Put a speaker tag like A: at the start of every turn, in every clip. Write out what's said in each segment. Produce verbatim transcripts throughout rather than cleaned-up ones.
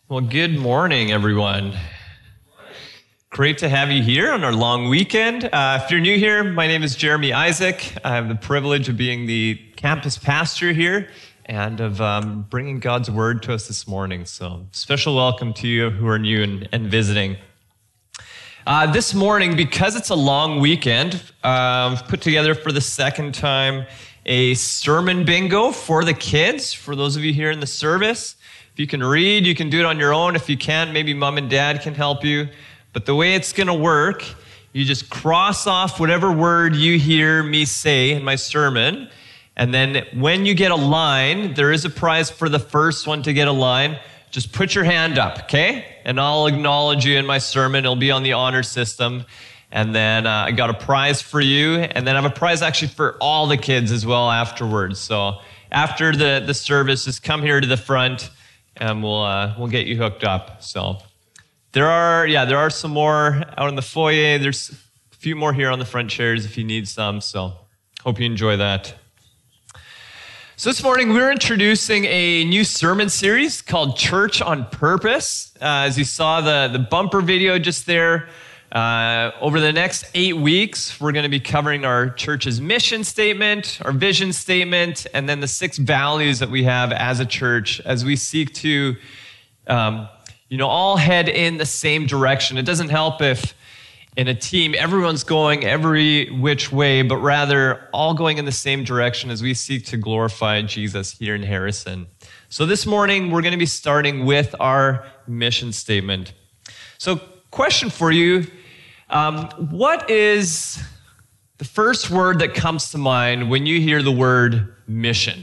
A: Well, good morning, everyone. Great to have you here on our long weekend. Uh, if you're new here, my name is Jeremy Isaac. I have the privilege of being the campus pastor here and of um, bringing God's word to us this morning. So special welcome to you who are new and, and visiting. Uh, this morning, because it's a long weekend, uh, I've put together for the second time a sermon bingo for the kids, for those of you here in the service. If you can read, you can do it on your own. If you can't, maybe mom and dad can help you. But the way it's going to work, you just cross off whatever word you hear me say in my sermon. And then when you get a line, there is a prize for the first one to get a line. Just put your hand up, okay? And I'll acknowledge you in my sermon. It'll be on the honor system. And then uh, I got a prize for you. And then I have a prize actually for all the kids as well afterwards. So after the, the service, just come here to the front and we'll uh, we'll get you hooked up. So there are, yeah, there are some more out in the foyer. There's a few more here on the front chairs if you need some. So hope you enjoy that. So this morning, we're introducing a new sermon series called Church on Purpose. Uh, as you saw the, the bumper video just there, uh, over the next eight weeks, we're going to be covering our church's mission statement, our vision statement, and then the six values that we have as a church as we seek to, um, you know, all head in the same direction. It doesn't help if in a team, everyone's going every which way, but rather all going in the same direction as we seek to glorify Jesus here in Harrison. So this morning, we're going to be starting with our mission statement. So question for you, um, what is the first word that comes to mind when you hear the word mission?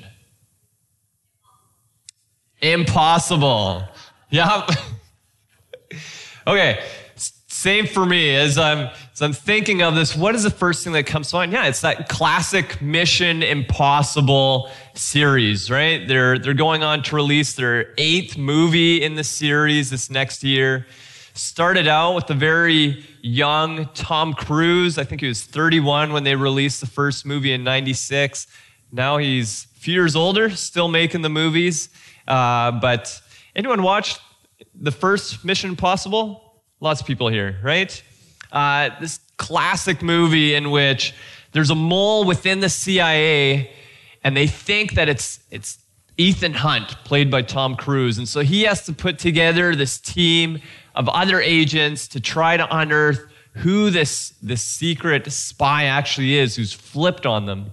A: Impossible. Yeah. Okay. Same for me. As I'm, as I'm thinking of this, what is the first thing that comes to mind? Yeah, it's that classic Mission Impossible series, right? They're, they're going on to release their eighth movie in the series this next year. Started out with a very young Tom Cruise. I think he was thirty-one when they released the first movie in ninety-six. Now he's a few years older, still making the movies. Uh, but anyone watched the first Mission Impossible? Lots of people here, right? Uh, this classic movie in which there's a mole within the C I A, and they think that it's it's Ethan Hunt, played by Tom Cruise. And so he has to put together this team of other agents to try to unearth who this, this secret spy actually is who's flipped on them.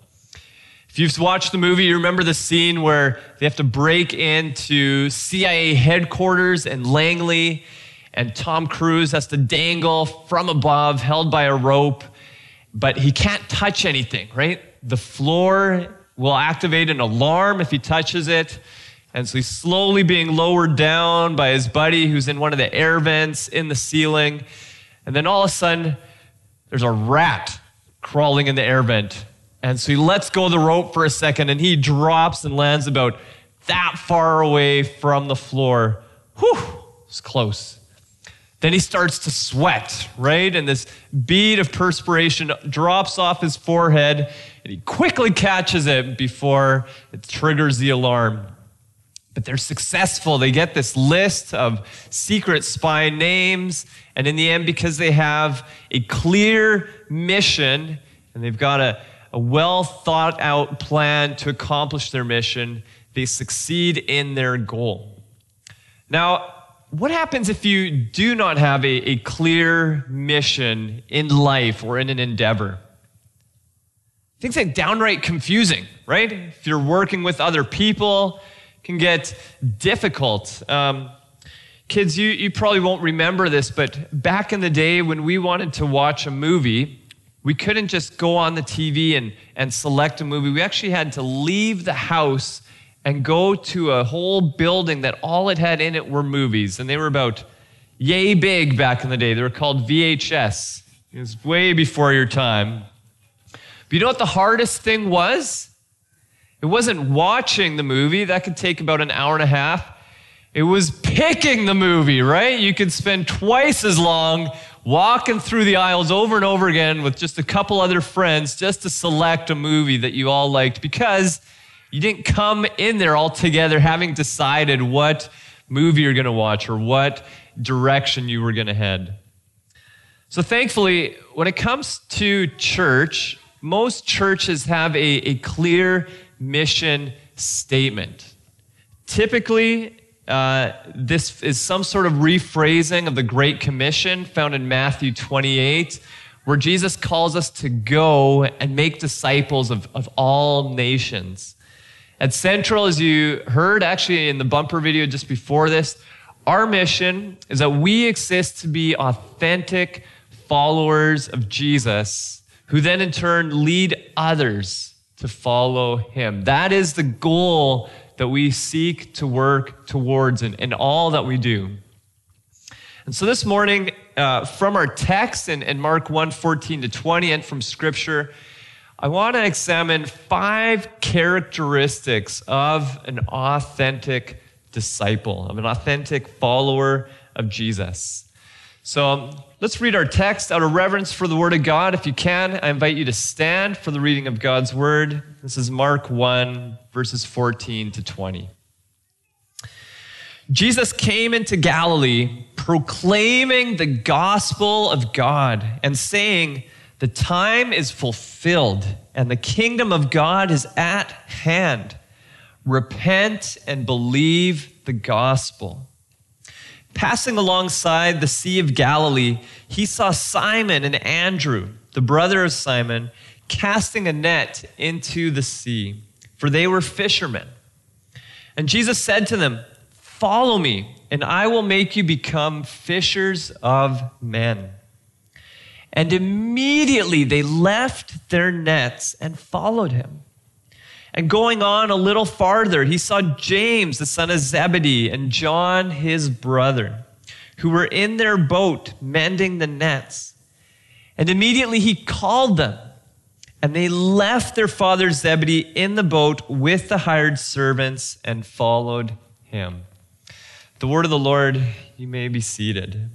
A: If you've watched the movie, you remember the scene where they have to break into C I A headquarters in Langley, and Tom Cruise has to dangle from above, held by a rope, but he can't touch anything, right? The floor will activate an alarm if he touches it. And so he's slowly being lowered down by his buddy who's in one of the air vents in the ceiling. And then all of a sudden, there's a rat crawling in the air vent. And so he lets go of the rope for a second and he drops and lands about that far away from the floor. Whew, it's close. Then he starts to sweat, right? And this bead of perspiration drops off his forehead, and he quickly catches it before it triggers the alarm. But they're successful. They get this list of secret spy names, and in the end, because they have a clear mission, and they've got a, a well-thought-out plan to accomplish their mission, they succeed in their goal. Now, what happens if you do not have a, a clear mission in life or in an endeavor? Things get downright confusing, right? If you're working with other people, it can get difficult. Um, kids, you, you probably won't remember this, but back in the day when we wanted to watch a movie, we couldn't just go on the T V and, and select a movie. We actually had to leave the house and go to a whole building that all it had in it were movies. And they were about yay big back in the day. They were called V H S. It was way before your time. But you know what the hardest thing was? It wasn't watching the movie. That could take about an hour and a half. It was picking the movie, right? You could spend twice as long walking through the aisles over and over again with just a couple other friends just to select a movie that you all liked, because you didn't come in there all together having decided what movie you're going to watch or what direction you were going to head. So thankfully, when it comes to church, most churches have a, a clear mission statement. Typically, uh, this is some sort of rephrasing of the Great Commission found in Matthew twenty-eight, where Jesus calls us to go and make disciples of, of all nations. At Central, as you heard actually in the bumper video just before this, our mission is that we exist to be authentic followers of Jesus, who then in turn lead others to follow him. That is the goal that we seek to work towards in, in all that we do. And so this morning, uh, from our text in, in Mark one, fourteen to twenty, and from Scripture, I want to examine five characteristics of an authentic disciple, of an authentic follower of Jesus. So um, let's read our text out of reverence for the Word of God. If you can, I invite you to stand for the reading of God's Word. This is Mark one, verses fourteen to twenty. Jesus came into Galilee proclaiming the gospel of God and saying, "The time is fulfilled and the kingdom of God is at hand. Repent and believe the gospel." Passing alongside the Sea of Galilee, he saw Simon and Andrew, the brother of Simon, casting a net into the sea, for they were fishermen. And Jesus said to them, "Follow me, and I will make you become fishers of men." And immediately they left their nets and followed him. And going on a little farther, he saw James, the son of Zebedee, and John, his brother, who were in their boat mending the nets. And immediately he called them, and they left their father Zebedee in the boat with the hired servants and followed him. The word of the Lord. You may be seated.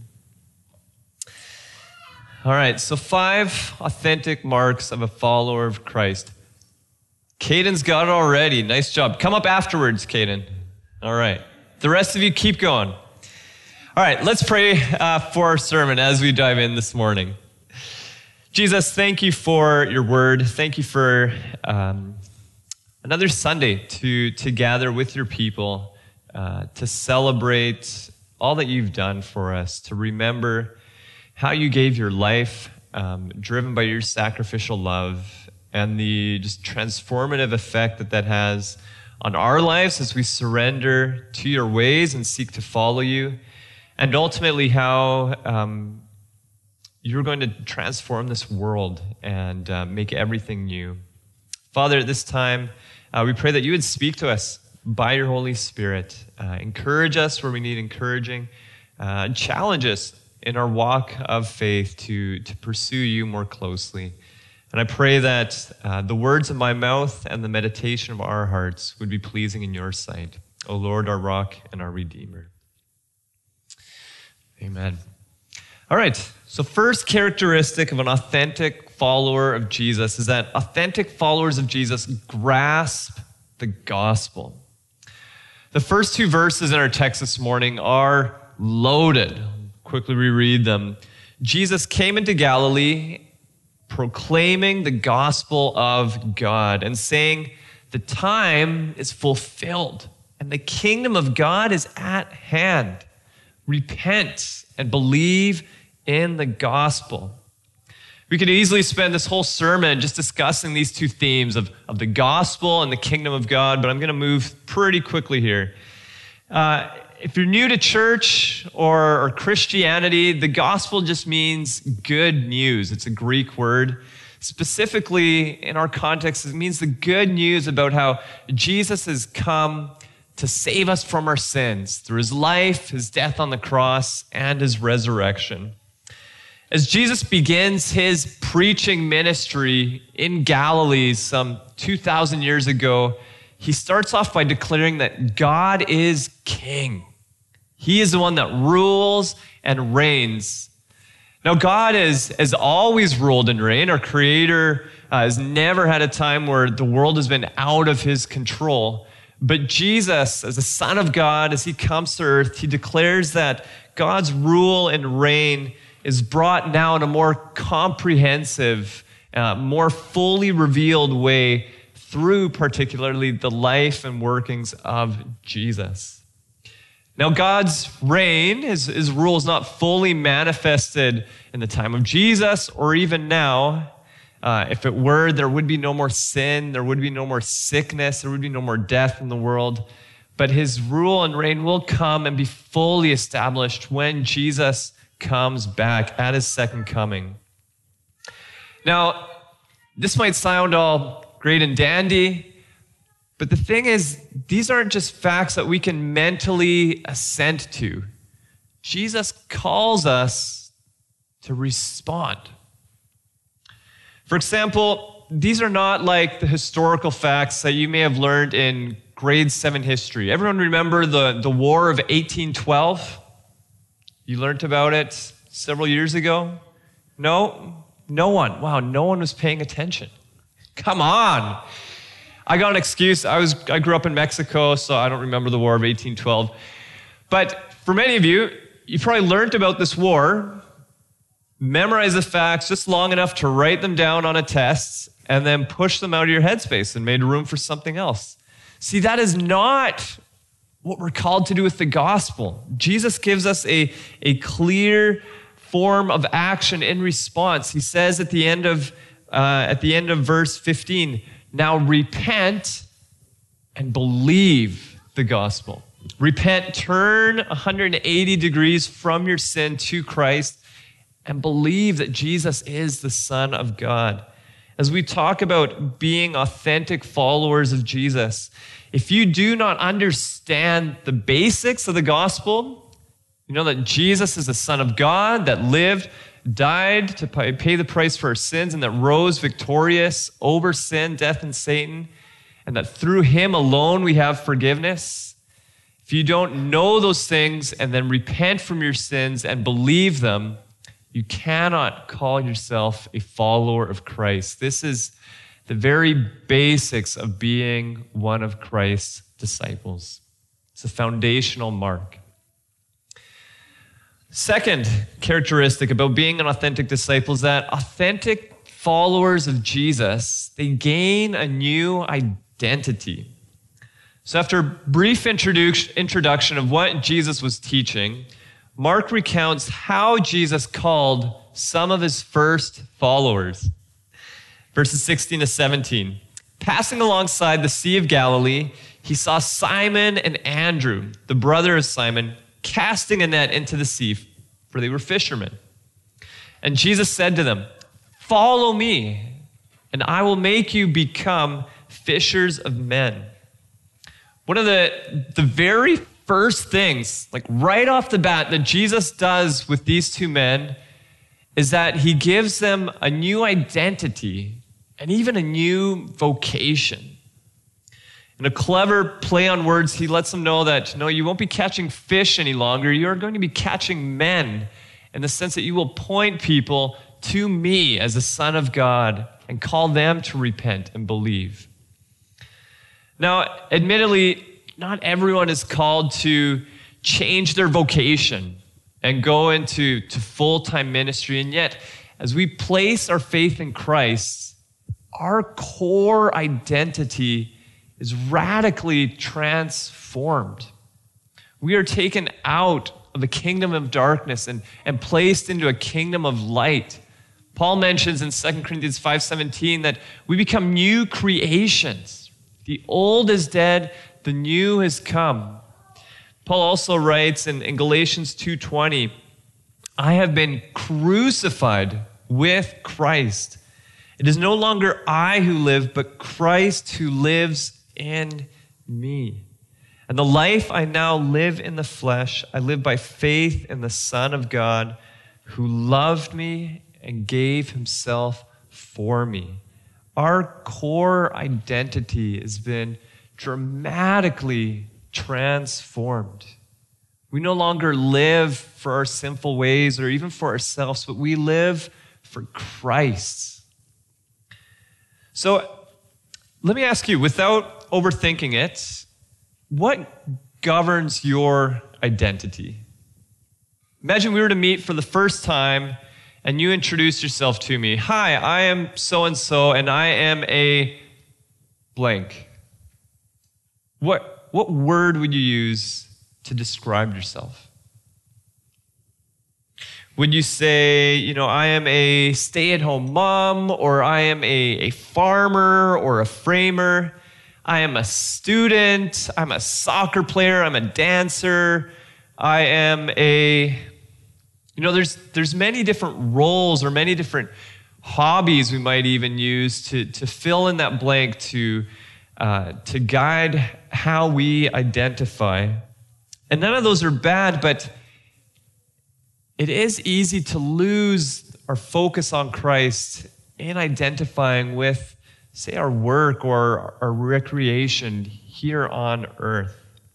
A: All right, so five authentic marks of a follower of Christ. Caden's got it already. Nice job. Come up afterwards, Caden. All right. The rest of you, keep going. All right, let's pray uh, for our sermon as we dive in this morning. Jesus, thank you for your word. Thank you for um, another Sunday to, to gather with your people, uh, to celebrate all that you've done for us, to remember how you gave your life, um, driven by your sacrificial love, and the just transformative effect that that has on our lives as we surrender to your ways and seek to follow you, and ultimately how um, you're going to transform this world and uh, make everything new. Father, at this time, uh, we pray that you would speak to us by your Holy Spirit, uh, encourage us where we need encouraging, uh, and challenge us in our walk of faith to, to pursue you more closely. And I pray that uh, the words of my mouth and the meditation of our hearts would be pleasing in your sight, O Lord, our rock and our Redeemer. Amen. All right, so first characteristic of an authentic follower of Jesus is that authentic followers of Jesus grasp the gospel. The first two verses in our text this morning are loaded. I'll quickly reread them. Jesus came into Galilee proclaiming the gospel of God and saying, "The time is fulfilled and the kingdom of God is at hand. Repent and believe in the gospel." We could easily spend this whole sermon just discussing these two themes of, of the gospel and the kingdom of God, but I'm going to move pretty quickly here. Uh, if you're new to church or, or Christianity, the gospel just means good news. It's a Greek word. Specifically, in our context, it means the good news about how Jesus has come to save us from our sins through his life, his death on the cross, and his resurrection. As Jesus begins his preaching ministry in Galilee some two thousand years ago, he starts off by declaring that God is king. He is the one that rules and reigns. Now, God has, has always ruled and reigned. Our Creator uh, has never had a time where the world has been out of his control. But Jesus, as the Son of God, as he comes to earth, he declares that God's rule and reign is brought now in a more comprehensive, uh, more fully revealed way through particularly the life and workings of Jesus. Now, God's reign, his, his rule is not fully manifested in the time of Jesus or even now. Uh, if it were, there would be no more sin, there would be no more sickness, there would be no more death in the world. But his rule and reign will come and be fully established when Jesus comes back at his second coming. Now, this might sound all great and dandy, but the thing is, these aren't just facts that we can mentally assent to. Jesus calls us to respond. For example, these are not like the historical facts that you may have learned in grade seven history. Everyone remember the, the War of eighteen twelve? You learned about it several years ago? No? No one. Wow, no one was paying attention. Come on. I got an excuse. I was I grew up in Mexico, so I don't remember the War of eighteen twelve. But for many of you, you probably learned about this war, memorize the facts just long enough to write them down on a test, and then push them out of your headspace and made room for something else. See, that is not what we're called to do with the gospel. Jesus gives us a, a clear form of action in response. He says at the end of uh, at the end of verse fifteen, now repent and believe the gospel. Repent, turn one hundred eighty degrees from your sin to Christ, and believe that Jesus is the Son of God. As we talk about being authentic followers of Jesus, if you do not understand the basics of the gospel, you know that Jesus is the Son of God that lived, died to pay the price for our sins, and that rose victorious over sin, death, and Satan, and that through him alone we have forgiveness. If you don't know those things and then repent from your sins and believe them, you cannot call yourself a follower of Christ. This is the very basics of being one of Christ's disciples. It's a foundational mark. Second characteristic about being an authentic disciple is that authentic followers of Jesus, they gain a new identity. So after a brief introdu- introduction of what Jesus was teaching, Mark recounts how Jesus called some of his first followers. Verses sixteen to seventeen. Passing alongside the Sea of Galilee, he saw Simon and Andrew, the brother of Simon, casting a net into the sea, for they were fishermen. And Jesus said to them, "Follow me, and I will make you become fishers of men." One of the, the very first things, like right off the bat, that Jesus does with these two men is that he gives them a new identity and even a new vocation. In a clever play on words, he lets them know that, no, you won't be catching fish any longer. You're going to be catching men, in the sense that you will point people to me as the Son of God and call them to repent and believe. Now, admittedly, not everyone is called to change their vocation and go into to full-time ministry. And yet, as we place our faith in Christ, our core identity is radically transformed. We are taken out of the kingdom of darkness and, and placed into a kingdom of light. Paul mentions in Second Corinthians five seventeen that we become new creations. The old is dead, the new has come. Paul also writes in, in Galatians two twenty, I have been crucified with Christ. It is no longer I who live, but Christ who lives in me. And the life I now live in the flesh, I live by faith in the Son of God who loved me and gave himself for me. Our core identity has been dramatically transformed. We no longer live for our sinful ways or even for ourselves, but we live for Christ. So let me ask you, without overthinking it, what governs your identity? Imagine we were to meet for the first time and you introduced yourself to me. Hi, I am so-and-so and I am a blank. What, what word would you use to describe yourself? Would you say, you know, I am a stay-at-home mom, or I am a, a farmer or a framer? I am a student, I'm a soccer player, I'm a dancer, I am a, you know, there's there's many different roles or many different hobbies we might even use to, to fill in that blank, to, uh, to guide how we identify. And none of those are bad, but it is easy to lose our focus on Christ in identifying with, say, our work or our recreation here on earth.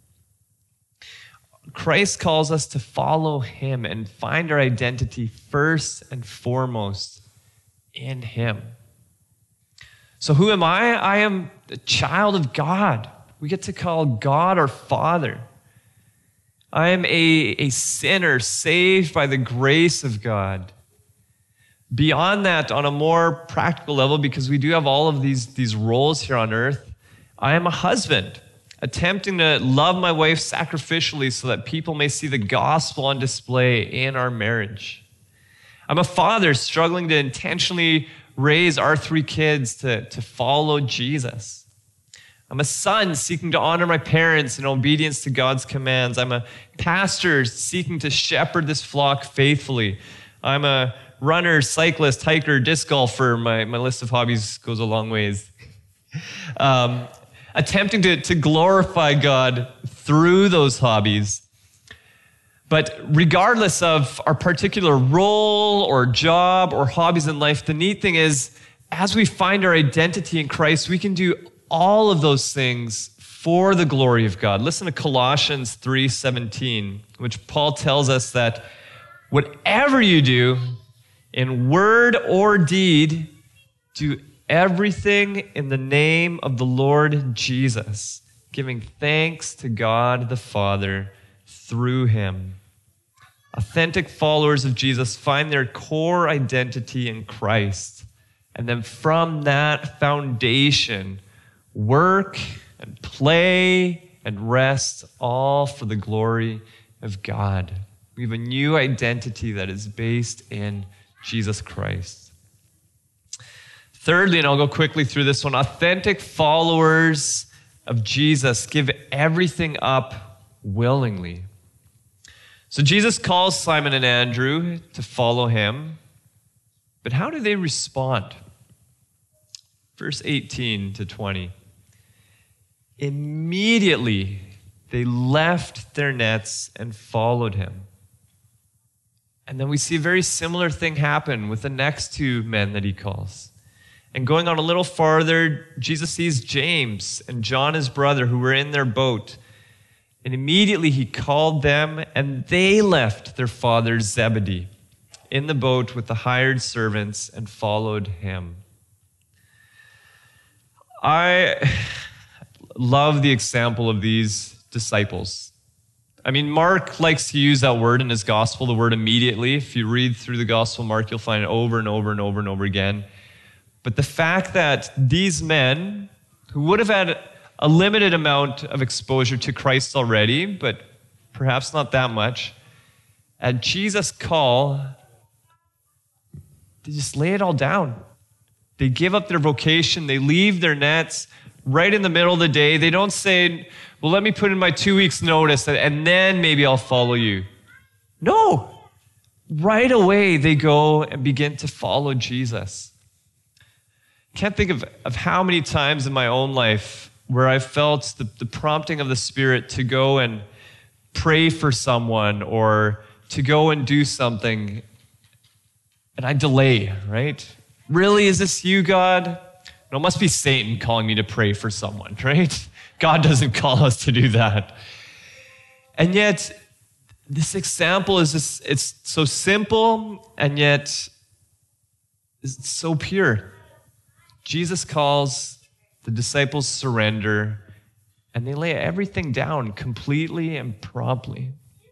A: Christ calls us to follow him and find our identity first and foremost in him. So who am I? I am the child of God. We get to call God our Father. I am a, a sinner saved by the grace of God. Beyond that, on a more practical level, because we do have all of these, these roles here on earth, I am a husband, attempting to love my wife sacrificially so that people may see the gospel on display in our marriage. I'm a father struggling to intentionally raise our three kids to, to follow Jesus. I'm a son seeking to honor my parents in obedience to God's commands. I'm a pastor seeking to shepherd this flock faithfully. I'm a runner, cyclist, hiker, disc golfer. My, my list of hobbies goes a long ways. Um, attempting to, to glorify God through those hobbies. But regardless of our particular role or job or hobbies in life, the neat thing is, as we find our identity in Christ, we can do all of those things for the glory of God. Listen to Colossians three seventeen, which Paul tells us that whatever you do, in word or deed, do everything in the name of the Lord Jesus, giving thanks to God the Father through him. Authentic followers of Jesus find their core identity in Christ. And then from that foundation, work and play and rest, all for the glory of God. We have a new identity that is based in Jesus Christ. Thirdly, and I'll go quickly through this one, authentic followers of Jesus give everything up willingly. So Jesus calls Simon and Andrew to follow him, but how do they respond? Verse eighteen to twenty. Immediately they left their nets and followed him. And then we see a very similar thing happen with the next two men that he calls. And going on a little farther, Jesus sees James and John, his brother, who were in their boat. And immediately he called them, and they left their father Zebedee in the boat with the hired servants and followed him. I love the example of these disciples. I mean, Mark likes to use that word in his gospel, the word immediately. If you read through the gospel, Mark, you'll find it over and over and over and over again. But the fact that these men, who would have had a limited amount of exposure to Christ already, but perhaps not that much, at Jesus' call, they just lay it all down. They give up their vocation. They leave their nets right in the middle of the day. They don't say, well, let me put in my two weeks notice and then maybe I'll follow you. No. Right away, they go and begin to follow Jesus. Can't think of, of how many times in my own life where I felt the, the prompting of the Spirit to go and pray for someone or to go and do something, and I delay, right? Really, is this you, God? No, it must be Satan calling me to pray for someone, right? God doesn't call us to do that. And yet, this example is just, it's so simple, and yet it's so pure. Jesus calls, the disciples surrender, And they lay everything down completely and promptly.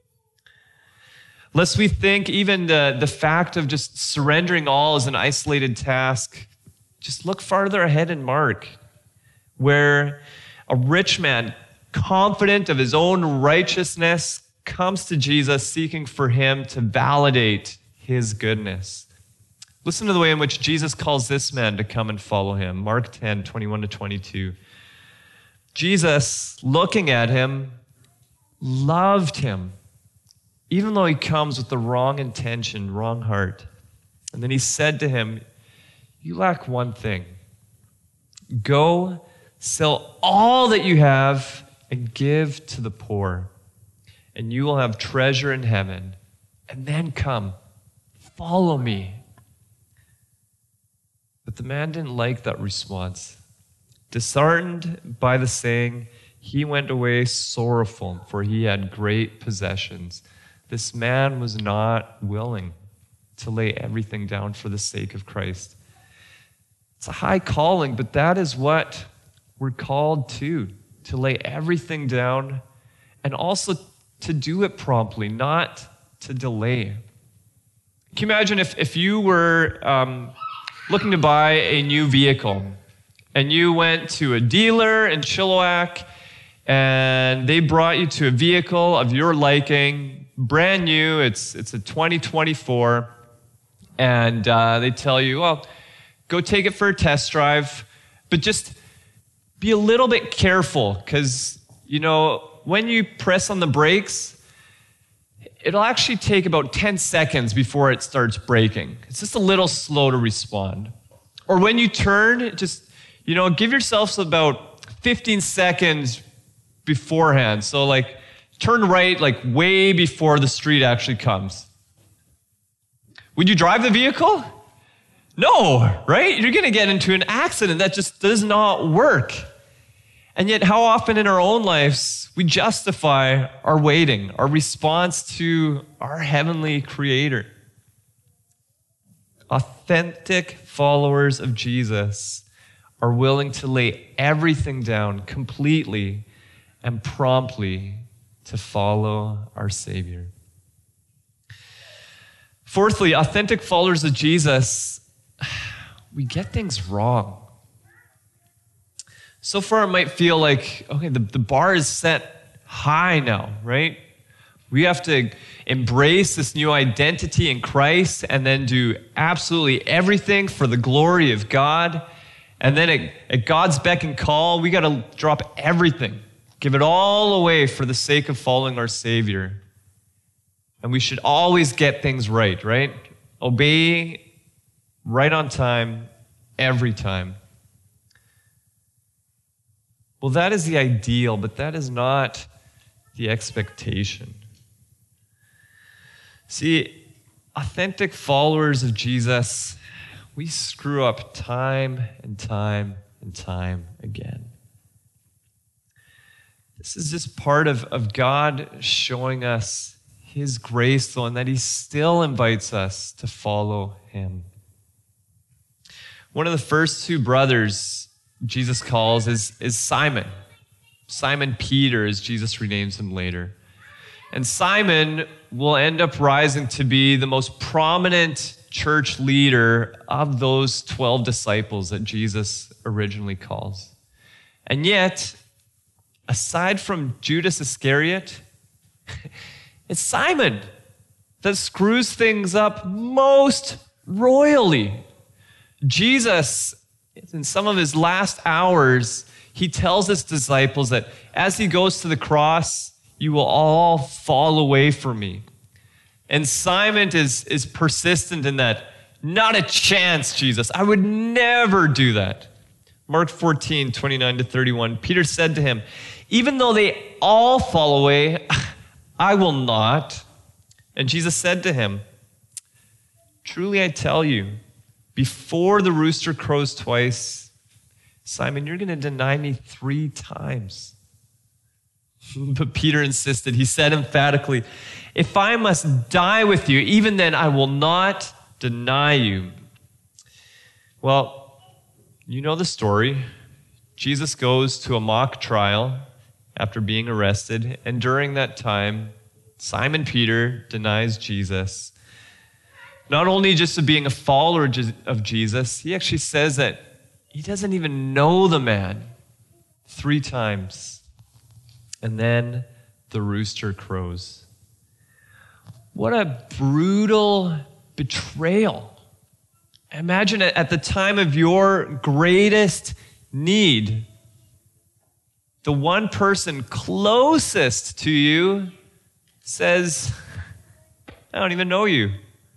A: Lest we think even the, the fact of just surrendering all is an isolated task, just look farther ahead in Mark, where a rich man, confident of his own righteousness, comes to Jesus seeking for him to validate his goodness. Listen to the way in which Jesus calls this man to come and follow him. Mark ten, twenty-one to twenty-two. Jesus, looking at him, loved him, even though he comes with the wrong intention, wrong heart. And then he said to him, you lack one thing. Go, sell all that you have and give to the poor, and you will have treasure in heaven. And then come, follow me. But the man didn't like that response. Disheartened by the saying, he went away sorrowful, for he had great possessions. This man was not willing to lay everything down for the sake of Christ. It's a high calling, but that is what we're called to, to lay everything down and also to do it promptly, not to delay. Can you imagine if, if you were um, looking to buy a new vehicle and you went to a dealer in Chilliwack and they brought you to a vehicle of your liking, brand new, it's, it's a twenty twenty-four, and uh, they tell you, well, go take it for a test drive, but just be a little bit careful because, you know, when you press on the brakes, it'll actually take about ten seconds before it starts braking. It's just a little slow to respond. Or when you turn, just, you know, give yourself about fifteen seconds beforehand. So like turn right like way before the street actually comes. Would you drive the vehicle? No, right? You're going to get into an accident. That just does not work. And yet, how often in our own lives we justify our waiting, our response to our heavenly Creator? Authentic followers of Jesus are willing to lay everything down completely and promptly to follow our Savior. Fourthly, authentic followers of Jesus, we get things wrong. So far, it might feel like, okay, the, the bar is set high now, right? We have to embrace this new identity in Christ and then do absolutely everything for the glory of God. And then at, at God's beck and call, we got to drop everything, give it all away for the sake of following our Savior. And we should always get things right, right? Obey right on time, every time. Well, that is the ideal, but that is not the expectation. See, authentic followers of Jesus, we screw up time and time and time again. This is just part of, of God showing us His grace, though, and that He still invites us to follow Him. One of the first two brothers Jesus calls is, is Simon. Simon Peter, as Jesus renames him later. And Simon will end up rising to be the most prominent church leader of those twelve disciples that Jesus originally calls. And yet, aside from Judas Iscariot, it's Simon that screws things up most royally. Jesus, in some of his last hours, he tells his disciples that as he goes to the cross, you will all fall away from me. And Simon is, is persistent in that. Not a chance, Jesus. I would never do that. Mark fourteen, twenty-nine to thirty-one, Peter said to him, even though they all fall away, I will not. And Jesus said to him, truly I tell you, before the rooster crows twice, Simon, you're going to deny me three times. But Peter insisted. He said emphatically, if I must die with you, even then I will not deny you. Well, you know the story. Jesus goes to a mock trial. after being arrested. And during that time, Simon Peter denies Jesus. Not only just of being a follower of Jesus, he actually says that he doesn't even know the man three times. And then the rooster crows. What a brutal betrayal. Imagine at the time of your greatest need, the one person closest to you says, I don't even know you.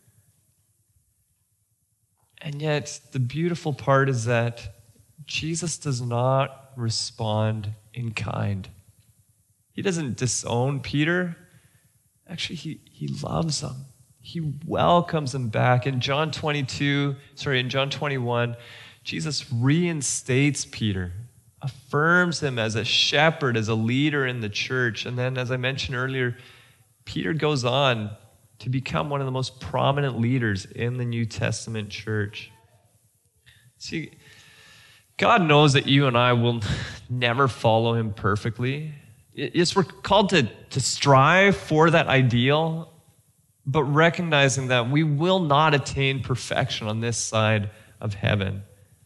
A: And yet, the beautiful part is that Jesus does not respond in kind. He doesn't disown Peter. Actually, he, he loves him. He welcomes him back. In John twenty-two, sorry, in John twenty-one, Jesus reinstates Peter, affirms him as a shepherd, as a leader in the church. And then, as I mentioned earlier, Peter goes on to become one of the most prominent leaders in the New Testament church. See, God knows that you and I will never follow him perfectly. Yes, we're called to, to strive for that ideal, but recognizing that we will not attain perfection on this side of heaven.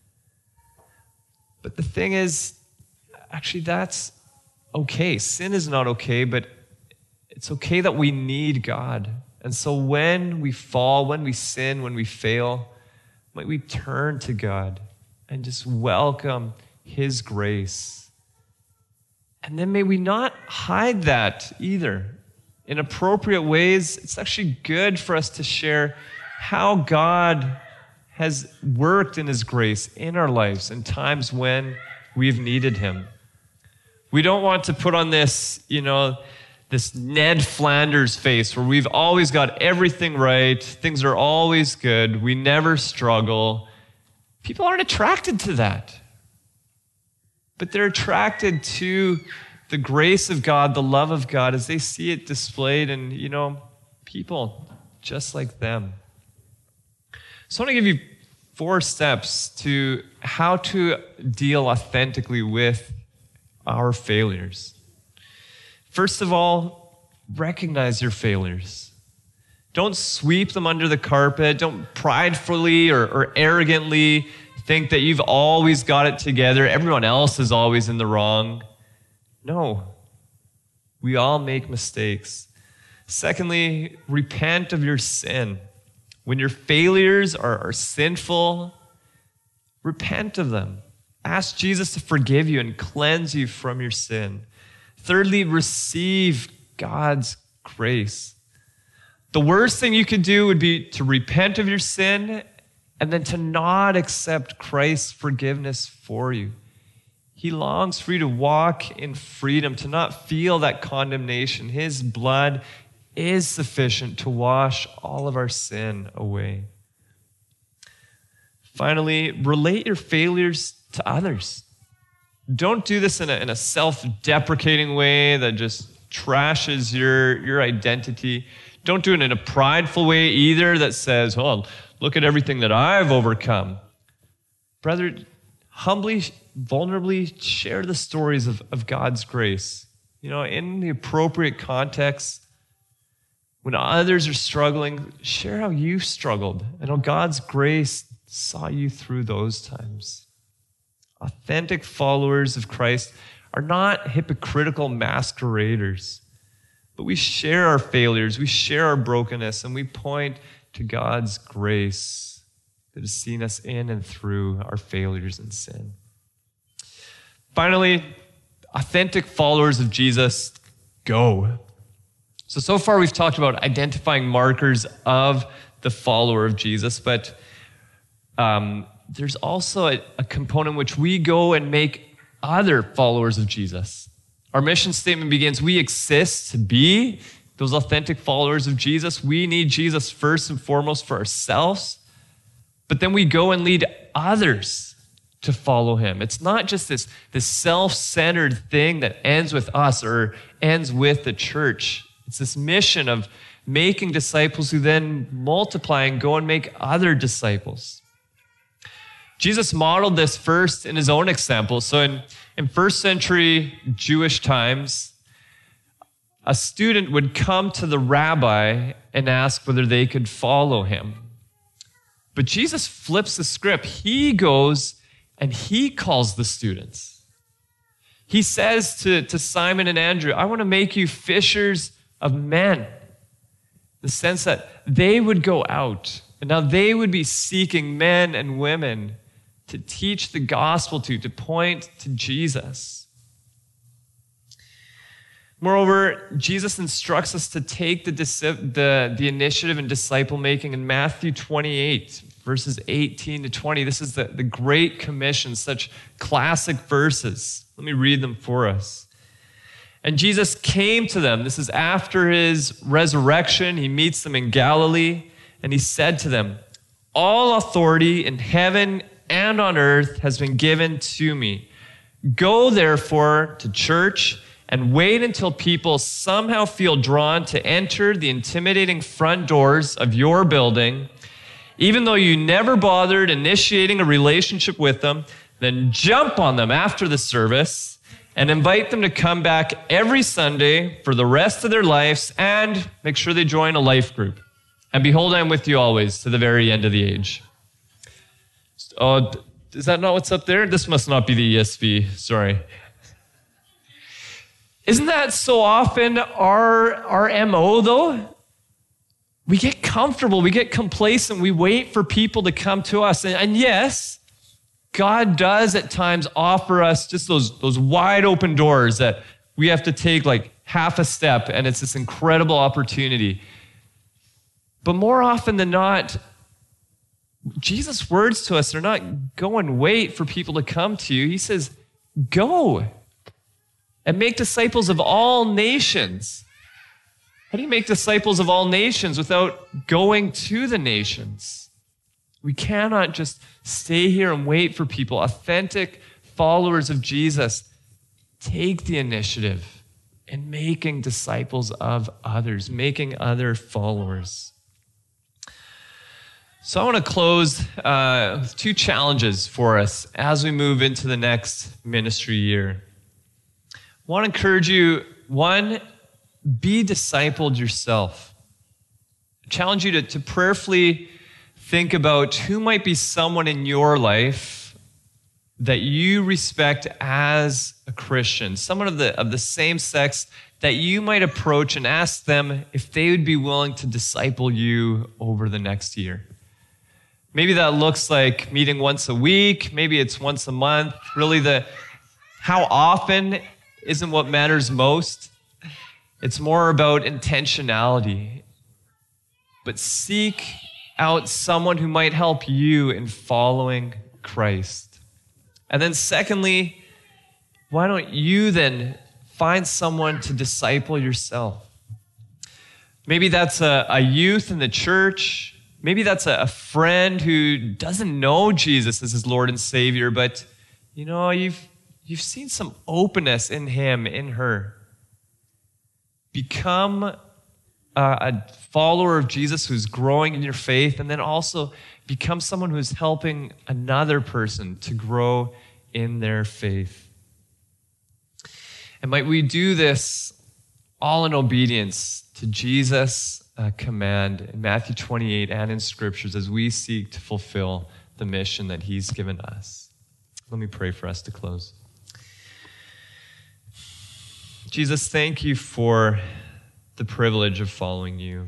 A: But the thing is, actually, that's okay. Sin is not okay, but it's okay that we need God. And so when we fall, when we sin, when we fail, might we turn to God and just welcome his grace. And then may we not hide that either. In appropriate ways, it's actually good for us to share how God has worked in his grace in our lives in times when we've needed him. We don't want to put on this, you know, this Ned Flanders face where we've always got everything right, things are always good, we never struggle. People aren't attracted to that. But they're attracted to the grace of God, the love of God, as they see it displayed in, you know, people just like them. So I want to give you four steps to how to deal authentically with our failures. First of all, recognize your failures. Don't sweep them under the carpet. Don't pridefully or, or arrogantly think that you've always got it together. Everyone else is always in the wrong. No, we all make mistakes. Secondly, repent of your sin. When your failures are, are sinful, repent of them. Ask Jesus to forgive you and cleanse you from your sin. Thirdly, receive God's grace. The worst thing you could do would be to repent of your sin and then to not accept Christ's forgiveness for you. He longs for you to walk in freedom, to not feel that condemnation. His blood is sufficient to wash all of our sin away. Finally, relate your failures to others. Don't do this in a, in a self-deprecating way that just trashes your, your identity. Don't do it in a prideful way either that says, oh, look at everything that I've overcome. Brother, humbly, vulnerably share the stories of, of God's grace. You know, in the appropriate context, when others are struggling, share how you struggled and how God's grace saw you through those times. Authentic followers of Christ are not hypocritical masqueraders, but we share our failures, we share our brokenness, and we point to God's grace that has seen us in and through our failures and sin. Finally, authentic followers of Jesus go. So, so far we've talked about identifying markers of the follower of Jesus, but um, there's also a, a component in which we go and make other followers of Jesus. Our mission statement begins, we exist to be those authentic followers of Jesus. We need Jesus first and foremost for ourselves, but then we go and lead others to follow him. It's not just this, this self-centered thing that ends with us or ends with the church. It's this mission of making disciples who then multiply and go and make other disciples. Jesus modeled this first in his own example. So in, in first century Jewish times, a student would come to the rabbi and ask whether they could follow him. But Jesus flips the script. He goes and he calls the students. He says to, to Simon and Andrew, I want to make you fishers of men. The sense that they would go out and now they would be seeking men and women to teach the gospel to, to point to Jesus. Moreover, Jesus instructs us to take the, the, the initiative in disciple making in Matthew twenty-eight, verses eighteen to twenty. This is the, the Great Commission, such classic verses. Let me read them for us. And Jesus came to them. This is after his resurrection. He meets them in Galilee, and he said to them, all authority in heaven and on earth has been given to me. Go therefore to church and wait until people somehow feel drawn to enter the intimidating front doors of your building, even though you never bothered initiating a relationship with them. Then jump on them after the service and invite them to come back every Sunday for the rest of their lives, and make sure they join a life group. And behold, I am with you always to the very end of the age. Oh, is that not what's up there? This must not be the E S V. Sorry. Isn't that so often our, our M O, though? We get comfortable, we get complacent, we wait for people to come to us. And, and yes, God does at times offer us just those, those wide open doors that we have to take like half a step, and it's this incredible opportunity. But more often than not, Jesus' words to us are not go and wait for people to come to you. He says, go and make disciples of all nations. How do you make disciples of all nations without going to the nations? We cannot just stay here and wait for people. Authentic followers of Jesus take the initiative in making disciples of others, making other followers. So I want to close uh, with two challenges for us as we move into the next ministry year. I want to encourage you, one, be discipled yourself. I challenge you to, to prayerfully think about who might be someone in your life that you respect as a Christian, someone of the, of the same sex that you might approach and ask them if they would be willing to disciple you over the next year. Maybe that looks like meeting once a week. Maybe it's once a month. Really, the how often isn't what matters most. It's more about intentionality. But seek out someone who might help you in following Christ. And then secondly, why don't you then find someone to disciple yourself? Maybe that's a, a youth in the church. Maybe that's a, a friend who doesn't know Jesus as his Lord and Savior, but you know, you've you've seen some openness in him, in her. Become a, a follower of Jesus who's growing in your faith, and then also become someone who's helping another person to grow in their faith. And might we do this all in obedience to Jesus' uh, command in Matthew twenty-eight and in scriptures as we seek to fulfill the mission that he's given us. Let me pray for us to close. Jesus, thank you for the privilege of following you.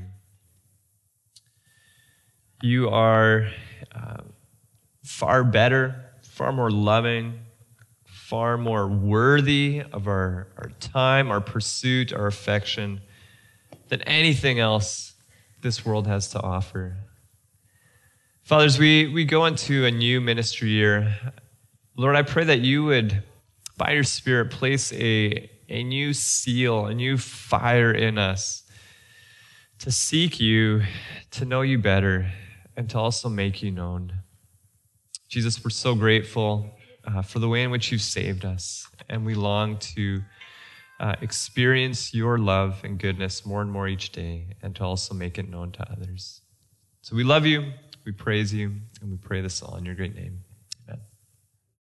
A: You are uh, far better, far more loving, far more worthy of our, our time, our pursuit, our affection than anything else this world has to offer. Fathers, we, we go into a new ministry year. Lord, I pray that you would, by your Spirit, place a, a new seal, a new fire in us to seek you, to know you better, and to also make you known. Jesus, we're so grateful uh, for the way in which you've saved us, and we long to uh, experience your love and goodness more and more each day, and to also make it known to others. So we love you, we praise you, and we pray this all in your great name.